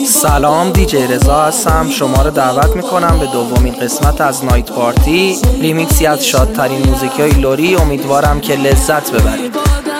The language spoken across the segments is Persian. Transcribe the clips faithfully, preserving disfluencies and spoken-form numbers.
سلام، دیجی رضا هستم. شما رو دعوت میکنم به دومین قسمت از نایت پارتی، ریمیکسی از شادترین موزیکی های لوری. امیدوارم که لذت ببرید.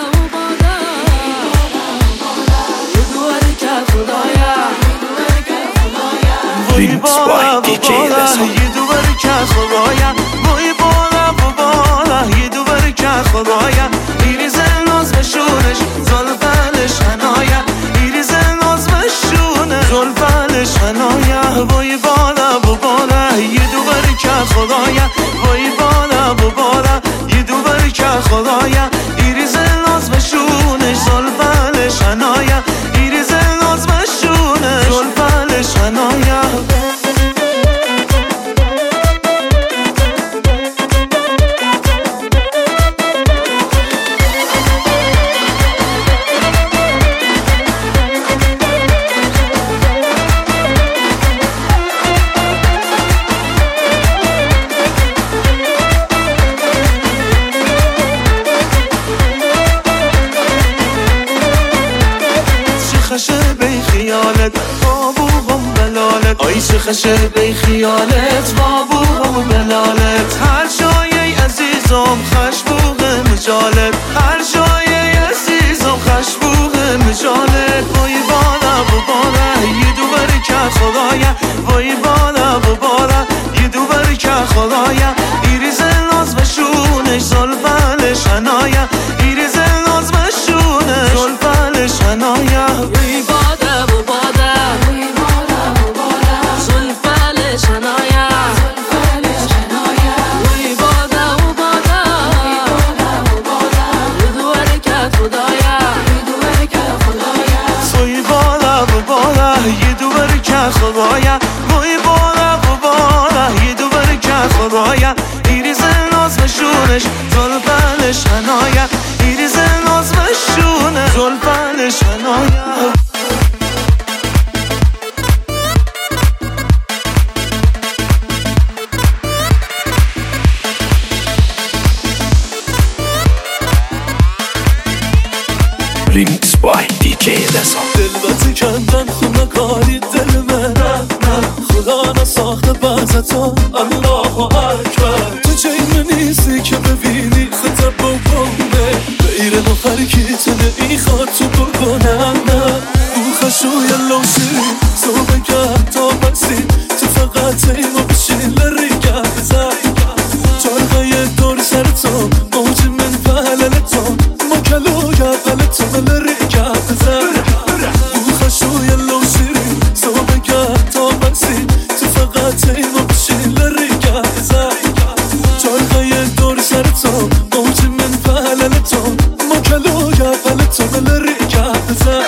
ریمیکس بای دیجی رضا. یه دوباره که خدایا وای بالا و بالا، یه دوباره که خدایا ایریز ناز بشونش زلفلش هنایا، ایریز ناز بشونه زلفلش هنایا، وای بالا و بالا، یه دوباره که خدایا وای بالا و بالا، یه دوباره که خدایا ایریز ناز بشونش زلفلش هنایا، ایریز ناز بشونه زلفلش هنایا. خشه بی خیالت بابوغم بلالت، آی چه خشه بی خیالت بابوغم بلالت، هر جای عزیزم خشبوغ مجالت، هر جای عزیزم خشبوغ مجالت، وای بالا و بالا، یه دوباره که خدایا وای بالا و بالا، یه دوباره که خدایا ایریز ناز بشونش زلفلش هنایا، ایریز ناز بشونه زلفلش هنایا. وی بادا و بادا، وی بادا و بادا، زلفلش هنایا، زلفلش هنایا، وی بادا و بادا، وی بادا و بادا، یه دوباره که خدایا، یه دوباره که خدایا، وی بادا و بادا، یه دوباره که خدایا، وی بادا و بادا، یه دوباره که خدایا ایریز ناز بشونش زلفلش هنایا، ایریز ناز بشونه زلفلش هنایا. ریمیکس بای دیجی رضا. دلبتی کندن خونه کاری دل من، خدا نساخته بعضتا الله اکبر، تو جای نیستی که ببینی خطر بکنه، غیر نفر کی تنه ای خواد تو بکنم نه، او خشوی لوشی صبح گرد تا بستی، تو فقط ایمو بشین لریگه بزن، جارغای دور سر تو موج من پهلل تو، ما کلوی اول تو لریگه بزن، او خشوی لوشی صبح گرد تا بستی، تو فقط ایمو بشین لریگه بزن، جارغای دور سر تو موج من پهلل تو، ما کلوی اول تو لریگه بزن.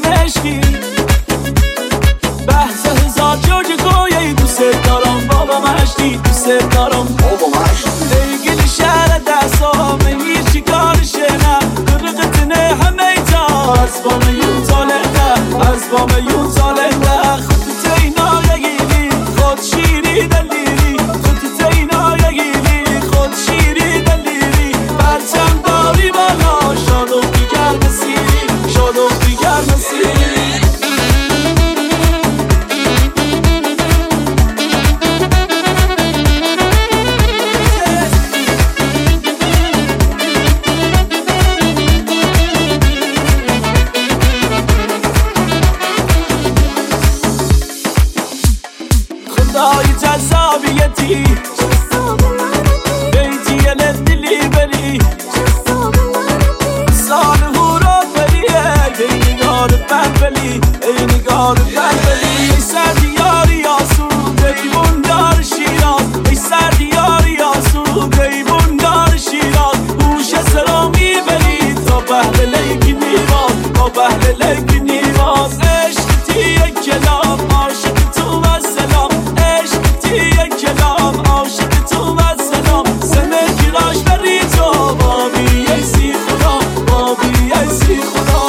عشقی بحث هزار جوج گویه دوست دارم بابا مشتی دوست دارم بابا مشتی دیگلی شهر دستا منگیر چی کارشه نه قرقتنه همه تا از با میون سالنده از با میون سالنده خودت اینا یگیلی خود شیری دلیری خودت اینا یگیلی خود شیری دلیری برچم داری بالا شاد و دیگر مسیری شاد و دیگر مسیری خدای جذابیتی بیتی لدلی بری سال هورا بری ای نگار بلی ای نگار بلی ای سردیاری آسود ای بندار شیراز ای سردیاری آسود ای بندار شیراز هوش سرامی بری تا بهل لیک نیواز تا بهل لیک نیواز عشق تی کلام عاشق تو و سلام عشق تی کلام عاشق تو و سلام سمه گیراش بری تو بابی ای سی خدا بابی ای سی خدا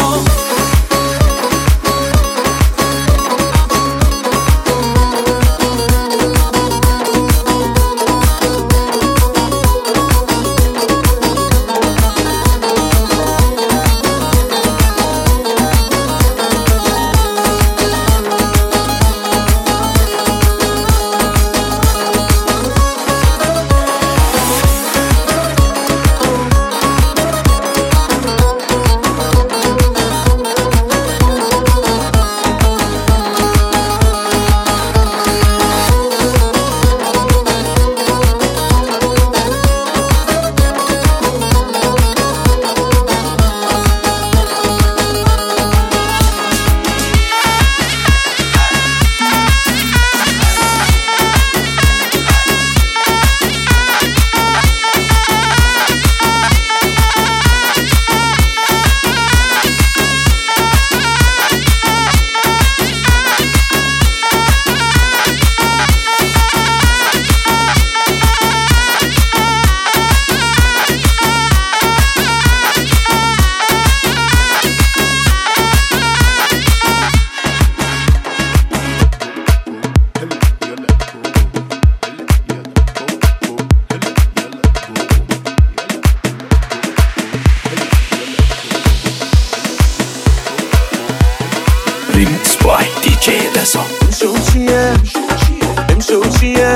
Remix by دی جی رضا. امشو چیه امشو چیه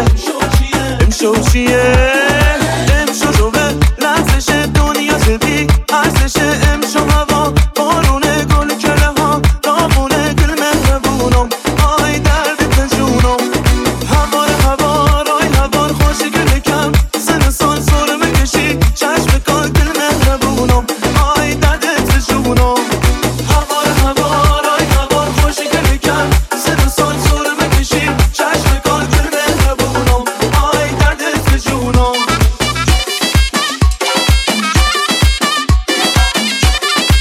امشو چیه امشو جوه لحظش دنیا زدی ارزش امشو هوا بارونه گل کله ها دامونه گل مهربونم آی درد جونم هوار هوار آی هوار خوشی گل کم سن سال سر مکشی چشم کار گل مهربونم آی درد جونم هوار هوار آی هوار خوشی گل کم سن سال سر مکشی چشم کار گل مهربونم آی درد جونم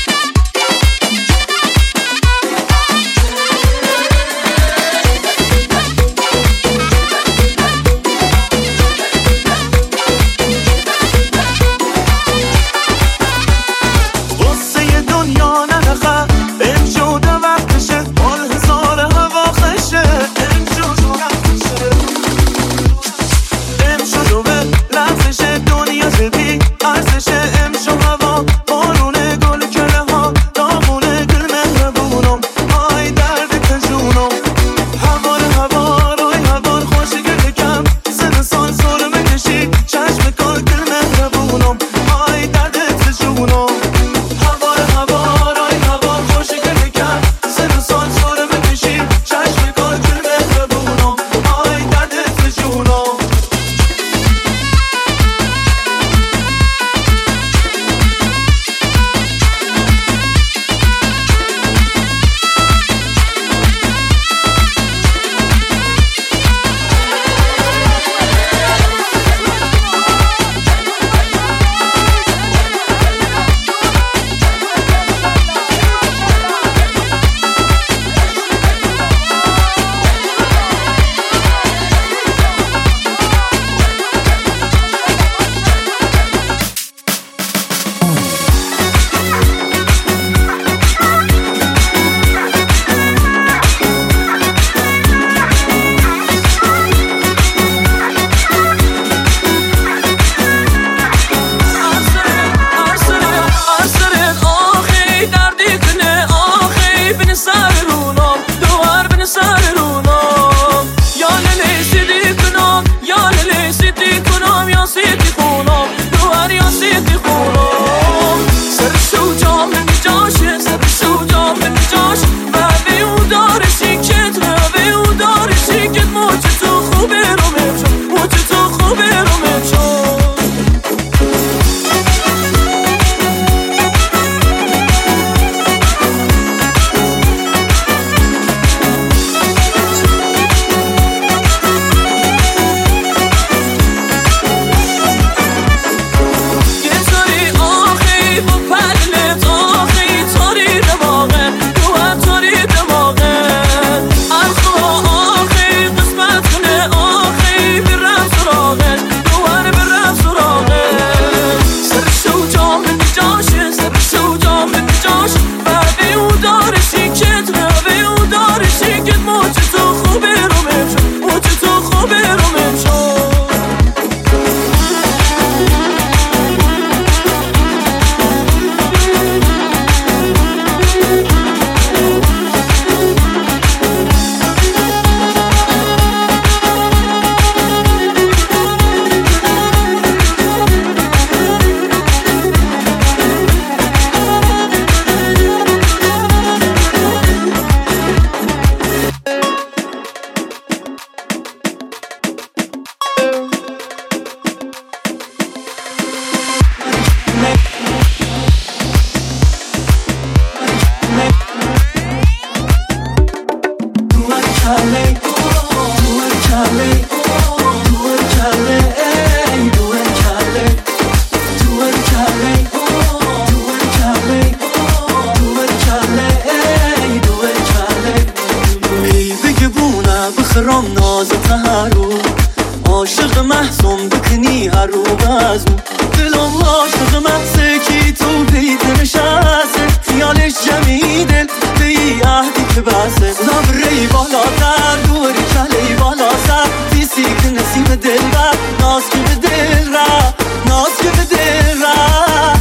برام ناز تهرو عاشق محسوم بکنی هر رو بزمون دلم عاشق محسه کی تو بیده نشسته خیالش جمعی دل به ای عهدی که بسه زبره بالاتر دوری کلی بالا سر دیسی که نسیم دل بر ناز که به دل را ناز که به دل را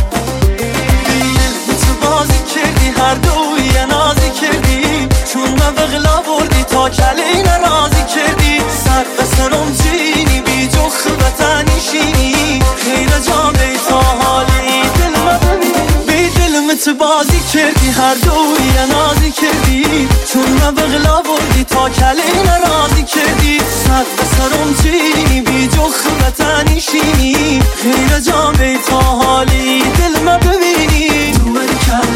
بیل تو بازی کردی هر دوی نازی کردی چون من بغلا بردی تا کلی نرازی کردی سر به سرم چینی بی جخ بطنی شینی خیر جا بیتا حالی دل ما بی دل تو بازی کردی هر دوی نازی کردی چون من بغلا بردی تا کلی نرازی کردی سر به سرم چینی بی جخ بطنی شینی خیر جا بیتا حالی دل ما ببینی تو بری